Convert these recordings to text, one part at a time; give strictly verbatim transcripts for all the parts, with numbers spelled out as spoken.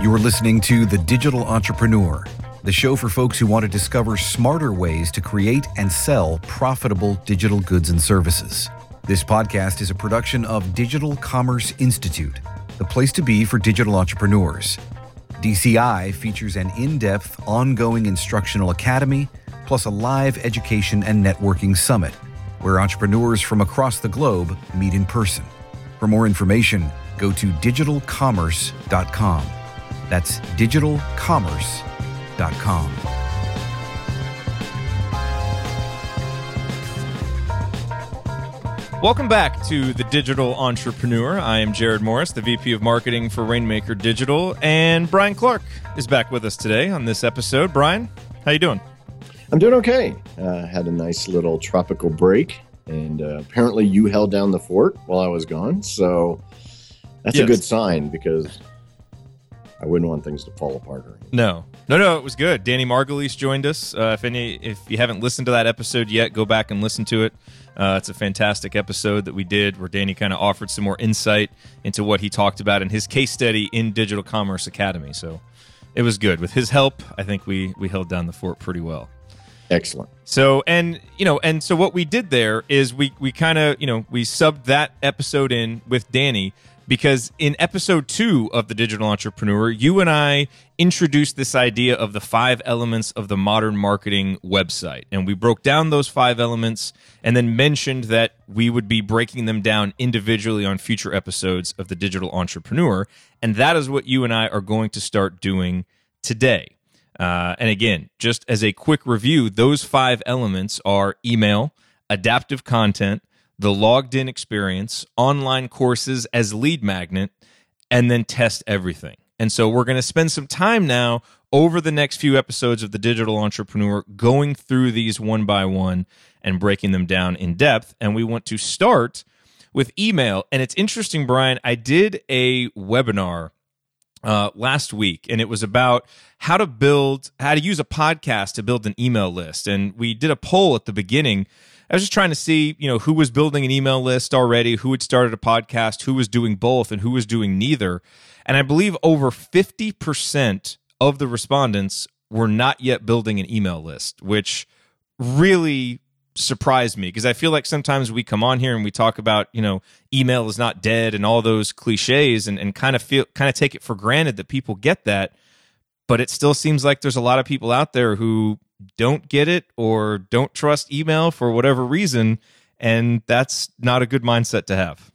You're listening to The Digital Entrepreneur, the show for folks who want to discover smarter ways to create and sell profitable digital goods and services. This podcast is a production of Digital Commerce Institute, the place to be for digital entrepreneurs. D C I features an in-depth, ongoing instructional academy, plus a live education and networking summit, where entrepreneurs from across the globe meet in person. For more information, go to digital commerce dot com. That's digital commerce dot com. Welcome back to The Digital Entrepreneur. I am Jared Morris, the V P of Marketing for Rainmaker Digital, and Brian Clark is back with us today on this episode. Brian, how you doing? I'm doing okay. Uh, had a nice little tropical break, and uh, apparently you held down the fort while I was gone, so that's yes. a good sign, because I wouldn't want things to fall apart. Or anything. No, no, no, it was good. Danny Margulies joined us. Uh, if any, if you haven't listened to that episode yet, go back and listen to it. Uh, it's a fantastic episode that we did where Danny kind of offered some more insight into what he talked about in his case study in Digital Commerce Academy. So it was good. With his help, I think we we held down the fort pretty well. Excellent. So, and, you know, and so what we did there is we, we kind of, you know, we subbed that episode in with Danny, because in episode two of The Digital Entrepreneur, you and I introduced this idea of the five elements of the modern marketing website. And we broke down those five elements and then mentioned that we would be breaking them down individually on future episodes of The Digital Entrepreneur. And that is what you and I are going to start doing today. Uh, and again, just as a quick review, those five elements are email, adaptive content, the logged-in experience, online courses as lead magnet, and then test everything. And so we're going to spend some time now over the next few episodes of The Digital Entrepreneur going through these one by one and breaking them down in depth. And we want to start with email. And it's interesting, Brian, I did a webinar Uh, last week, and it was about how to build, how to use a podcast to build an email list. And we did a poll at the beginning. I was just trying to see, you know, who was building an email list already, who had started a podcast, who was doing both, and who was doing neither. And I believe over fifty percent of the respondents were not yet building an email list, which really surprised me, because I feel like sometimes we come on here and we talk about, you know, email is not dead and all those cliches, and, and kind of feel kind of take it for granted that people get that. But it still seems like there's a lot of people out there who don't get it or don't trust email for whatever reason, and that's not a good mindset to have.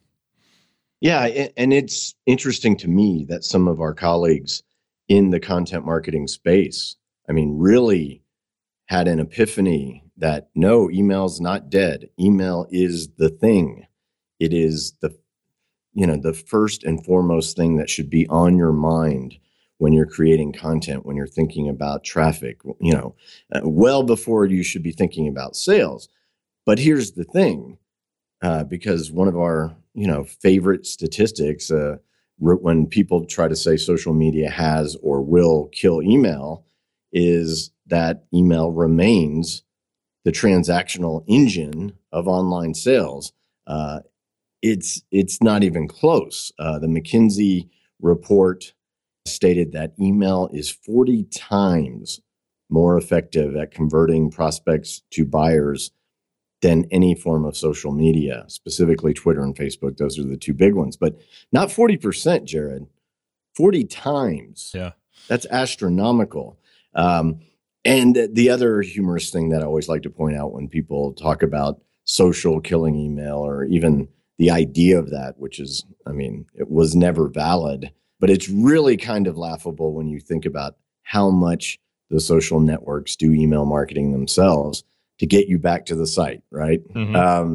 Yeah, and it's interesting to me that some of our colleagues in the content marketing space, I mean, really had an epiphany that no, email's not dead. Email is the thing. It is the, you know, the first and foremost thing that should be on your mind when you're creating content, when you're thinking about traffic, you know, uh, well before you should be thinking about sales. But here's the thing, uh, because one of our, you know, favorite statistics, uh, when people try to say social media has or will kill email, is that email remains the transactional engine of online sales. Uh, it's it's not even close. Uh, the McKinsey report stated that email is forty times more effective at converting prospects to buyers than any form of social media, specifically Twitter and Facebook. Those are the two big ones, but not forty percent, Jared. forty times. Yeah. That's astronomical. Um, And the other humorous thing that I always like to point out when people talk about social killing email, or even the idea of that, which is, I mean, it was never valid, but it's really kind of laughable when you think about how much the social networks do email marketing themselves to get you back to the site, right? Mm-hmm. Um,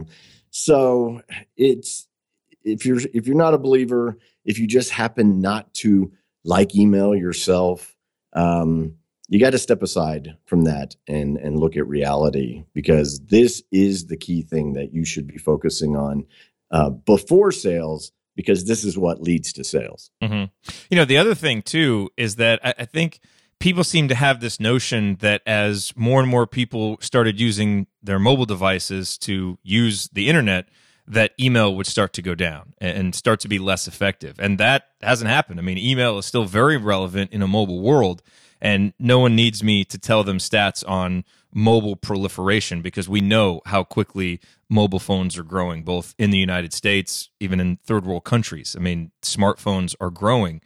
so it's, if you're, if you're not a believer, if you just happen not to like email yourself, um, you got to step aside from that and, and look at reality, because this is the key thing that you should be focusing on uh, before sales, because this is what leads to sales. Mm-hmm. You know, the other thing too is that I, I think people seem to have this notion that as more and more people started using their mobile devices to use the internet, that email would start to go down and start to be less effective. And that hasn't happened. I mean, email is still very relevant in a mobile world, and no one needs me to tell them stats on mobile proliferation, because we know how quickly mobile phones are growing, both in the United States, even in third world countries. I mean, smartphones are growing.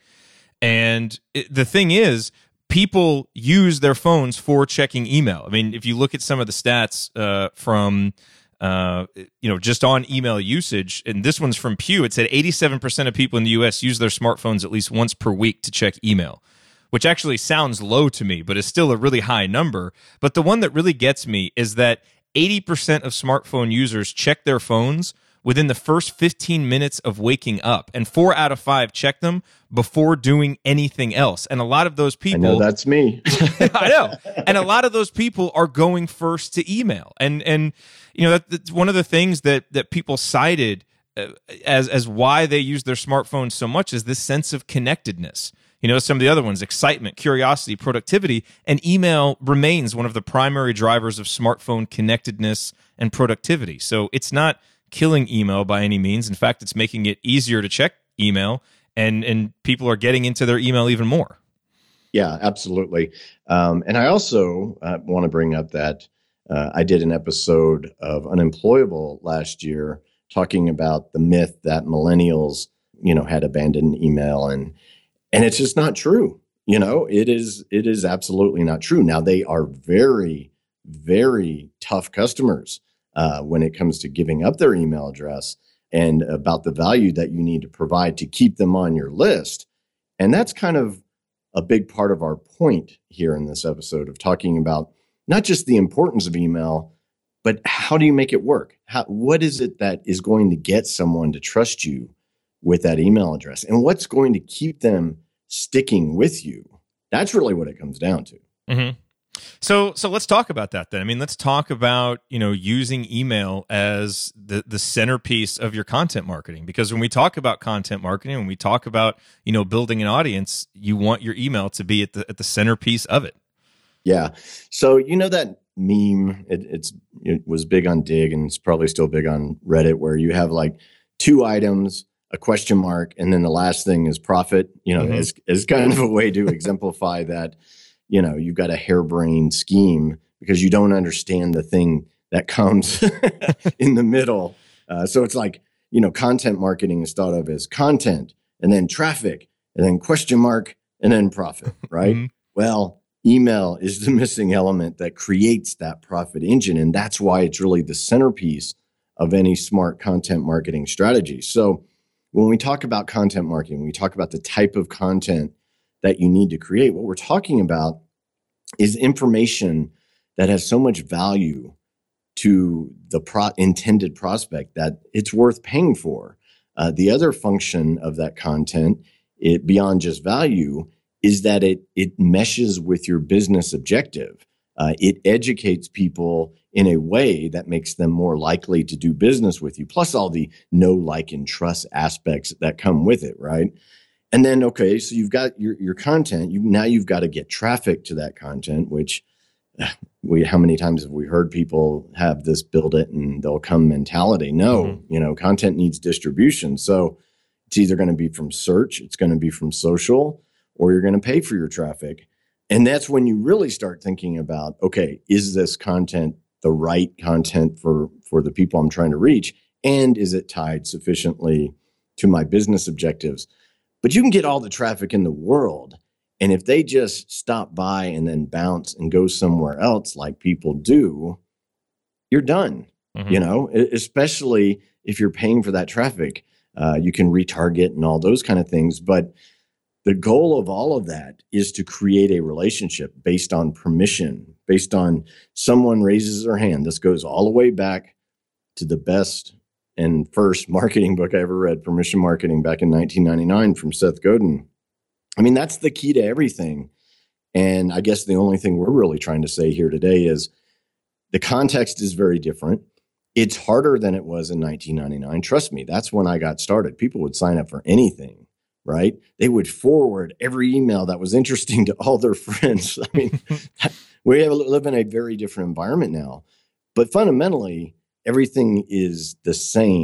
And it, the thing is, people use their phones for checking email. I mean, if you look at some of the stats uh, from, uh, you know, just on email usage, and this one's from Pew, it said eighty-seven percent of people in the U S use their smartphones at least once per week to check email, which actually sounds low to me, but is still a really high number. But the one that really gets me is that eighty percent of smartphone users check their phones within the first fifteen minutes of waking up, and four out of five check them before doing anything else. And a lot of those people... I know that's me. I know. And a lot of those people are going first to email. And, and you know, that, that's one of the things that, that people cited uh, as, as why they use their smartphones so much is this sense of connectedness. You know, some of the other ones, excitement, curiosity, productivity, and email remains one of the primary drivers of smartphone connectedness and productivity. So it's not killing email by any means. In fact, it's making it easier to check email, and, and people are getting into their email even more. Yeah, absolutely. Um, and I also uh, want to bring up that uh, I did an episode of Unemployable last year talking about the myth that millennials, you know, had abandoned email, and And it's just not true. You know, it is, it is absolutely not true. Now, they are very, very tough customers uh, when it comes to giving up their email address and about the value that you need to provide to keep them on your list. And that's kind of a big part of our point here in this episode of talking about not just the importance of email, but how do you make it work? How, what is it that is going to get someone to trust you with that email address, and what's going to keep them sticking with you? That's really what it comes down to. Mm-hmm. So, so let's talk about that then. I mean, let's talk about, you know, using email as the, the centerpiece of your content marketing, because when we talk about content marketing, when we talk about, you know, building an audience, you want your email to be at the, at the centerpiece of it. Yeah. So, you know, that meme, it, it's, it was big on Dig, and it's probably still big on Reddit, where you have like two items, a question mark, and then the last thing is profit, you know, mm-hmm. as, as kind of a way to exemplify that, you know, you've got a harebrained scheme because you don't understand the thing that comes in the middle. Uh, so it's like, you know, content marketing is thought of as content, and then traffic, and then question mark, and then profit, right? Mm-hmm. Well, email is the missing element that creates that profit engine. And that's why it's really the centerpiece of any smart content marketing strategy. So when we talk about content marketing, when we talk about the type of content that you need to create, what we're talking about is information that has so much value to the pro- intended prospect that it's worth paying for. Uh, the other function of that content, it, beyond just value, is that it it meshes with your business objective. Uh, it educates people in a way that makes them more likely to do business with you, plus all the know, like, and trust aspects that come with it, right? And then, okay, so you've got your, your content. You now you've got to get traffic to that content, which we how many times have we heard people have this build it and they'll come mentality? No, mm-hmm. you know, content needs distribution. So it's either going to be from search, it's going to be from social, or you're going to pay for your traffic. And that's when you really start thinking about, okay, is this content the right content for, for the people I'm trying to reach? And is it tied sufficiently to my business objectives? But you can get all the traffic in the world, and if they just stop by and then bounce and go somewhere else like people do, you're done. Mm-hmm. You know, especially if you're paying for that traffic. Uh, you can retarget and all those kind of things. But the goal of all of that is to create a relationship based on permission, based on someone raises their hand. This goes all the way back to the best and first marketing book I ever read, Permission Marketing, back in nineteen ninety-nine from Seth Godin. I mean, that's the key to everything. And I guess the only thing we're really trying to say here today is the context is very different. It's harder than it was in nineteen ninety-nine. Trust me, that's when I got started. People would sign up for anything, right? They would forward every email that was interesting to all their friends. I mean, we have, live in a very different environment now. But fundamentally, everything is the same.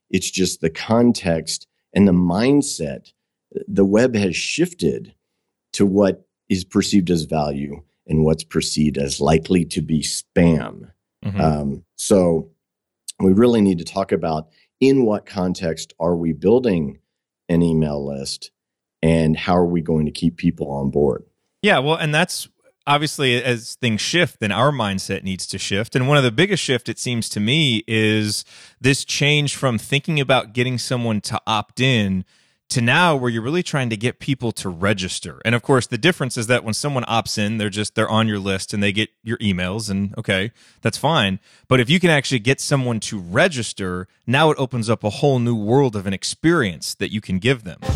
It's just the context and the mindset. The web has shifted to what is perceived as value and what's perceived as likely to be spam. Mm-hmm. Um, so we really need to talk about in what context are we building an email list and how are we going to keep people on board? Yeah, well, and that's obviously as things shift, then our mindset needs to shift. And one of the biggest shift, it seems to me, is this change from thinking about getting someone to opt in to now where you're really trying to get people to register. And of course, the difference is that when someone opts in, they're just, they're on your list and they get your emails, and okay, that's fine. But if you can actually get someone to register, now it opens up a whole new world of an experience that you can give them.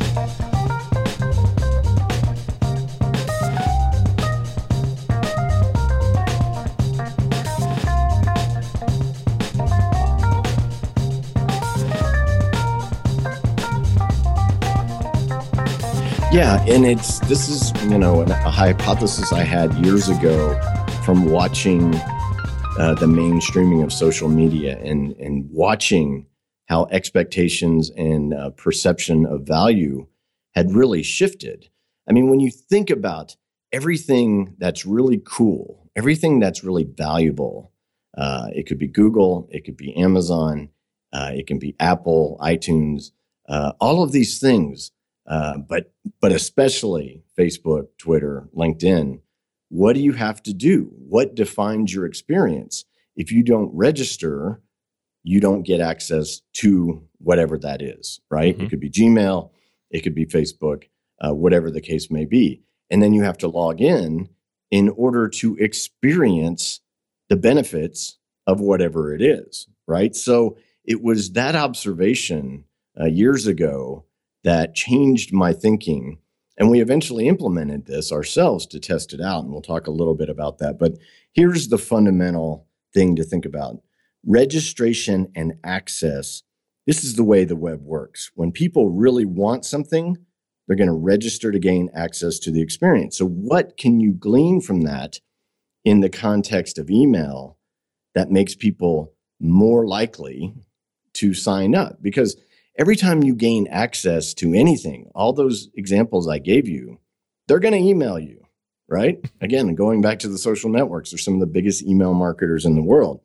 Yeah, and it's this is, you know, a hypothesis I had years ago from watching uh, the mainstreaming of social media and, and watching how expectations and uh, perception of value had really shifted. I mean, when you think about everything that's really cool, everything that's really valuable, uh, it could be Google, it could be Amazon, uh, it can be Apple, iTunes, uh, all of these things. Uh, but but especially Facebook, Twitter, LinkedIn, what do you have to do? What defines your experience? If you don't register, you don't get access to whatever that is, right? Mm-hmm. It could be Gmail, it could be Facebook, uh, whatever the case may be. And then you have to log in in order to experience the benefits of whatever it is, right? So it was that observation uh, years ago that changed my thinking. And we eventually implemented this ourselves to test it out. And we'll talk a little bit about that. But here's the fundamental thing to think about. Registration and access. This is the way the web works. When people really want something, they're going to register to gain access to the experience. So what can you glean from that in the context of email that makes people more likely to sign up? Because every time you gain access to anything, all those examples I gave you, they're going to email you, right? Again, going back to the social networks, they're some of the biggest email marketers in the world.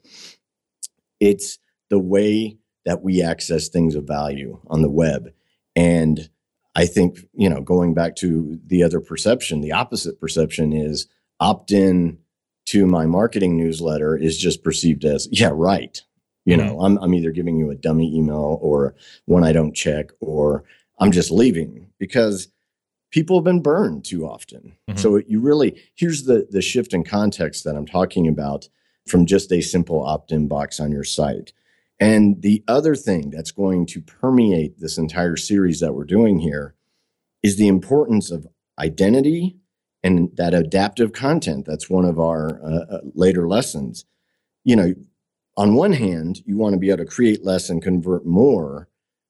It's the way that we access things of value on the web. And I think, you know, going back to the other perception, the opposite perception is opt-in to my marketing newsletter is just perceived as, yeah, right. You know, I'm I'm either giving you a dummy email or one I don't check, or I'm just leaving because people have been burned too often. Mm-hmm. So you really, here's the, the shift in context that I'm talking about from just a simple opt-in box on your site. And the other thing that's going to permeate this entire series that we're doing here is the importance of identity and that adaptive content. That's one of our uh, later lessons. You know, on one hand, you want to be able to create less and convert more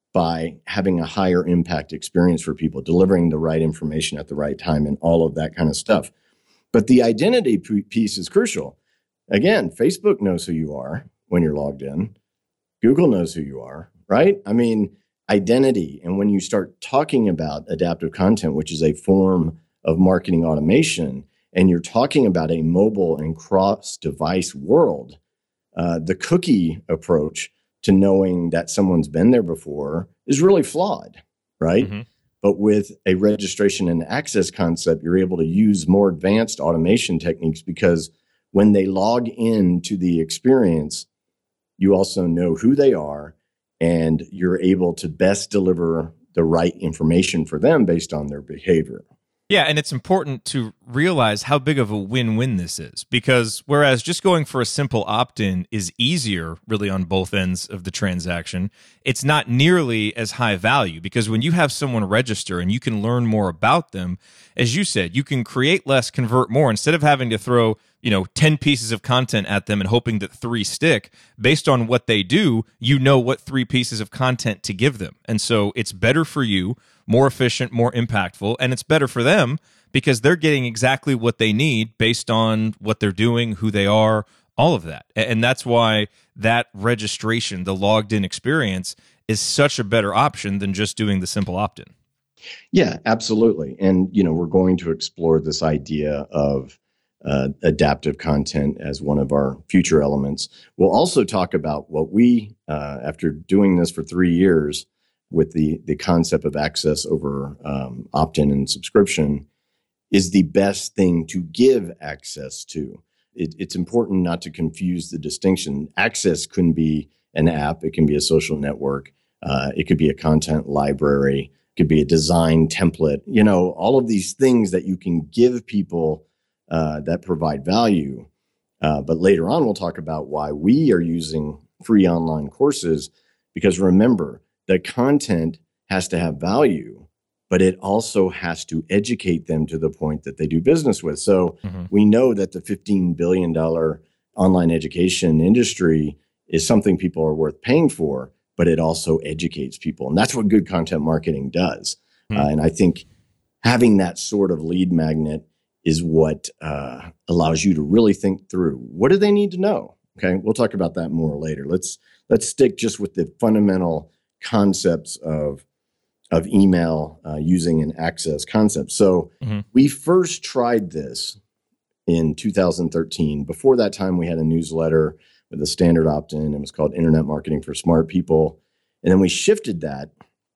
by having a higher impact experience for people, delivering the right information at the right time and all of that kind of stuff. But the identity piece is crucial. Again, Facebook knows who you are when you're logged in. Google knows who you are, right? I mean, identity. And when you start talking about adaptive content, which is a form of marketing automation, and you're talking about a mobile and cross-device world, Uh, the cookie approach to knowing that someone's been there before is really flawed, right? Mm-hmm. But with a registration and access concept, you're able to use more advanced automation techniques because when they log into the experience, you also know who they are and you're able to best deliver the right information for them based on their behavior. Yeah, and it's important to realize how big of a win-win this is, because whereas just going for a simple opt-in is easier really on both ends of the transaction, it's not nearly as high value, because when you have someone register and you can learn more about them, as you said, you can create less, convert more, instead of having to throw, you know, ten pieces of content at them and hoping that three stick. Based on what they do, you know what three pieces of content to give them. And so it's better for you, more efficient, more impactful, and it's better for them because they're getting exactly what they need based on what they're doing, who they are, all of that. And that's why that registration, the logged in experience, is such a better option than just doing the simple opt-in. Yeah, absolutely. And, you know, we're going to explore this idea of uh, adaptive content as one of our future elements. We'll also talk about what we, uh, after doing this for three years with the, the concept of access over um, opt-in and subscription, is the best thing to give access to. It, it's important not to confuse the distinction. Access can be an app. It can be a social network. Uh, it could be a content library. It could be a design template. You know, all of these things that you can give people uh, that provide value. Uh, but later on, we'll talk about why we are using free online courses, because remember, the content has to have value, but it also has to educate them to the point that they do business with. So mm-hmm. we know that the fifteen billion dollars online education industry is something people are worth paying for, but it also educates people. And that's what good content marketing does. Mm-hmm. Uh, and I think having that sort of lead magnet is what uh, allows you to really think through, what do they need to know? Okay, we'll talk about that more later. Let's let's stick just with the fundamental concepts of of email uh, using an access concept. So mm-hmm. we first tried this in two thousand thirteen. Before that time, we had a newsletter with a standard opt-in. It was called Internet Marketing for Smart People. And then we shifted that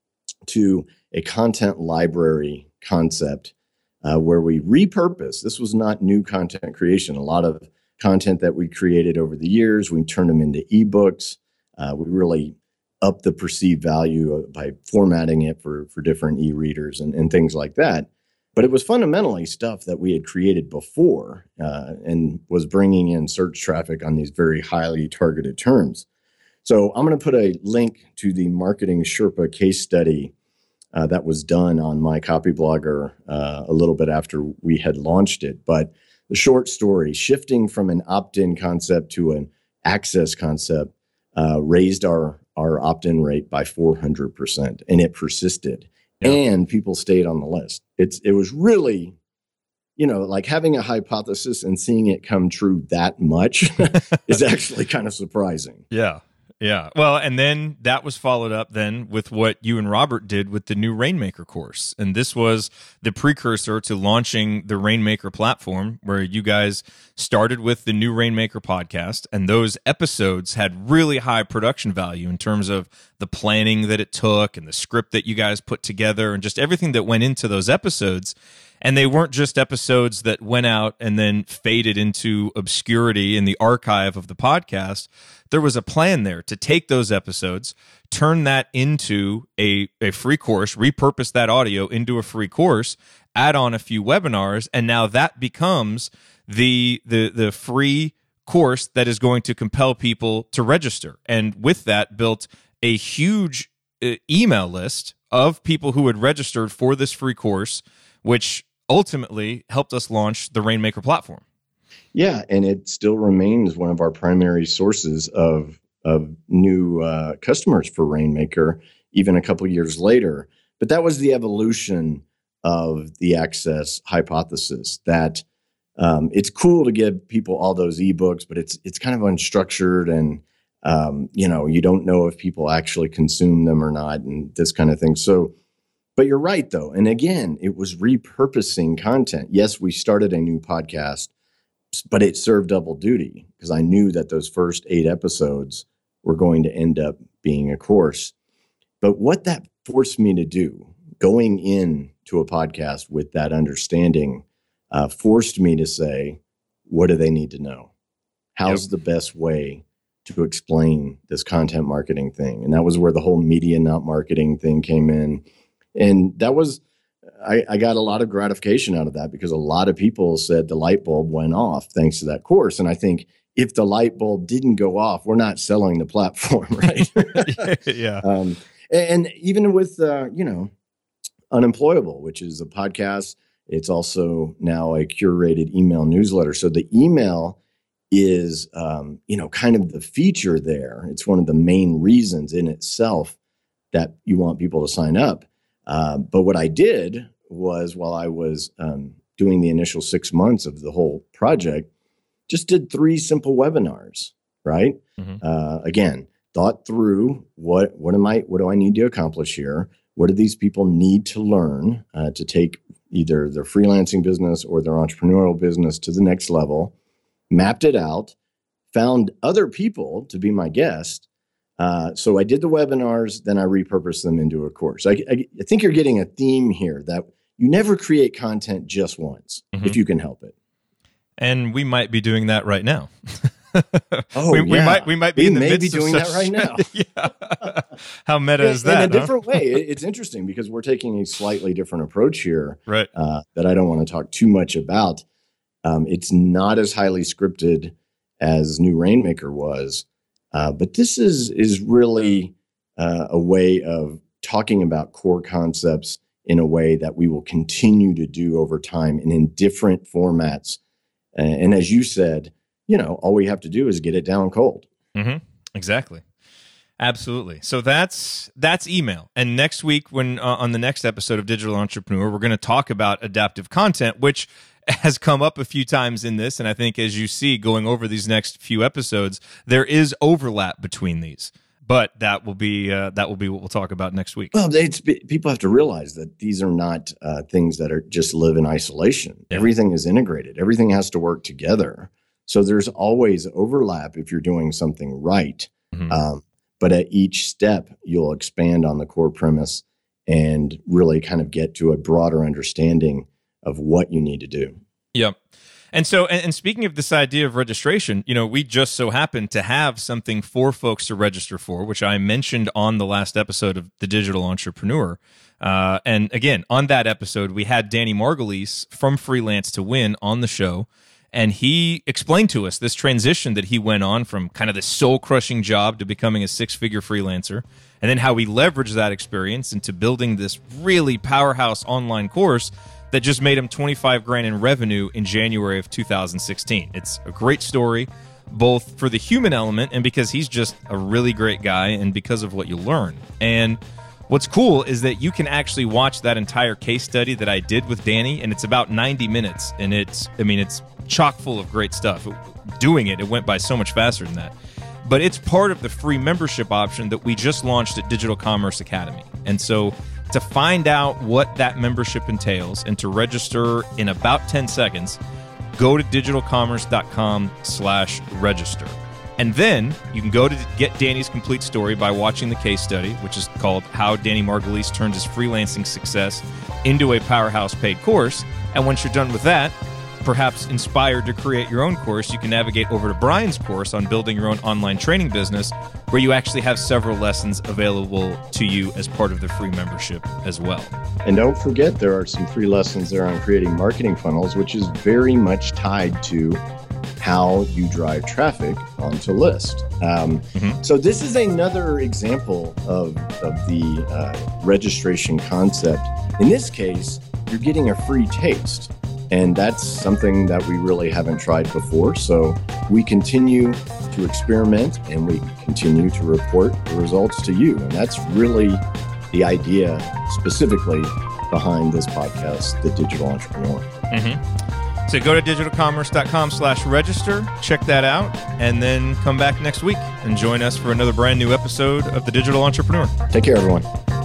to a content library concept uh, where we repurposed. This was not new content creation. A lot of content that we created over the years, we turned them into ebooks. Uh, we really upped the perceived value by formatting it for, for different e-readers and, and things like that. But it was fundamentally stuff that we had created before uh, and was bringing in search traffic on these very highly targeted terms. So I'm going to put a link to the Marketing Sherpa case study uh, that was done on my Copyblogger uh, a little bit after we had launched it. But the short story, shifting from an opt-in concept to an access concept uh, raised our, our opt-in rate by four hundred percent, and it persisted. Yeah. And people stayed on the list. It's it was really, you know, like having a hypothesis and seeing it come true that much is actually kind of surprising. Yeah. Yeah. Well, and then that was followed up then with what you and Robert did with the new Rainmaker course. And this was the precursor to launching the Rainmaker platform, where you guys started with the new Rainmaker podcast. And those episodes had really high production value in terms of the planning that it took and the script that you guys put together and just everything that went into those episodes. And they weren't just episodes that went out and then faded into obscurity in the archive of the podcast. There was a plan there to take those episodes, turn that into a, a free course, repurpose that audio into a free course, add on a few webinars, and now that becomes the the the free course that is going to compel people to register. And with that, built a huge uh, email list of people who had registered for this free course, which ultimately helped us launch the Rainmaker platform. Yeah, and it still remains one of our primary sources of of new uh, customers for Rainmaker, even a couple years later. But that was the evolution of the access hypothesis. That um, it's cool to give people all those ebooks, but it's it's kind of unstructured, and um, you know you don't know if people actually consume them or not, and this kind of thing. So. But you're right, though. And again, it was repurposing content. Yes, we started a new podcast, but it served double duty because I knew that those first eight episodes were going to end up being a course. But what that forced me to do, going into a podcast with that understanding, uh, forced me to say, what do they need to know? How's yep. the best way to explain this content marketing thing? And that was where the whole media not marketing thing came in. And that was, I, I got a lot of gratification out of that because a lot of people said the light bulb went off thanks to that course. And I think if the light bulb didn't go off, we're not selling the platform, right? yeah. Um, and, and even with, uh, you know, Unemployable, which is a podcast, it's also now a curated email newsletter. So the email is, um, you know, kind of the feature there. It's one of the main reasons in itself that you want people to sign up. Uh, but what I did was while I was um, doing the initial six months of the whole project, just did three simple webinars, right? Mm-hmm. Uh, again, thought through what what am I what do I need to accomplish here? What do these people need to learn uh, to take either their freelancing business or their entrepreneurial business to the next level? Mapped it out, found other people to be my guest. Uh, so I did the webinars, then I repurposed them into a course. I, I, I think you're getting a theme here that you never create content just once, mm-hmm. if you can help it. And we might be doing that right now. Oh, we, yeah. we might we might be we in the may midst be doing of that right now. Yeah. How meta in, is that? In a huh? different way. It's interesting because we're taking a slightly different approach here, right? Uh, that I don't want to talk too much about. Um, it's not as highly scripted as New Rainmaker was, uh, but this is is really uh, a way of talking about core concepts in a way that we will continue to do over time and in different formats. Uh, and as you said, you know, all we have to do is get it down cold. Mm-hmm. Exactly. Absolutely. So that's that's email. And next week, when uh, on the next episode of Digital Entrepreneur, we're going to talk about adaptive content, which has come up a few times in this. And I think as you see going over these next few episodes, there is overlap between these. But that will be uh, that will be what we'll talk about next week. Well, it's, people have to realize that these are not uh, things that are just live in isolation. Yeah. Everything is integrated. Everything has to work together. So there's always overlap if you're doing something right. Mm-hmm. Um, but at each step, you'll expand on the core premise and really kind of get to a broader understanding of what you need to do. Yep. And so, and, and speaking of this idea of registration, you know, we just so happen to have something for folks to register for, which I mentioned on the last episode of The Digital Entrepreneur. Uh, and again, on that episode, we had Danny Margulies from Freelance to Win on the show. And he explained to us this transition that he went on from kind of this soul-crushing job to becoming a six-figure freelancer, and then how he leveraged that experience into building this really powerhouse online course that just made him twenty-five grand in revenue in January of two thousand sixteen. It's a great story, both for the human element and because he's just a really great guy and because of what you learn. And what's cool is that you can actually watch that entire case study that I did with Danny, and it's about ninety minutes, and it's, I mean, it's chock full of great stuff. Doing it, it went by so much faster than that. But it's part of the free membership option that we just launched at Digital Commerce Academy. And so to find out what that membership entails and to register in about ten seconds, go to digitalcommerce.com slash register. And then you can go to get Danny's complete story by watching the case study, which is called How Danny Margulies Turned His Freelancing Success into a Powerhouse Paid Course. And once you're done with that, perhaps inspired to create your own course, you can navigate over to Brian's course on building your own online training business, where you actually have several lessons available to you as part of the free membership as well. And don't forget, there are some free lessons there on creating marketing funnels, which is very much tied to how you drive traffic onto list. Um, mm-hmm. So this is another example of, of the uh, registration concept. In this case, you're getting a free taste. And that's something that we really haven't tried before. So we continue to experiment and we continue to report the results to you. And that's really the idea specifically behind this podcast, The Digital Entrepreneur. Mm-hmm. So go to digitalcommerce.com slash register, check that out, and then come back next week and join us for another brand new episode of The Digital Entrepreneur. Take care, everyone.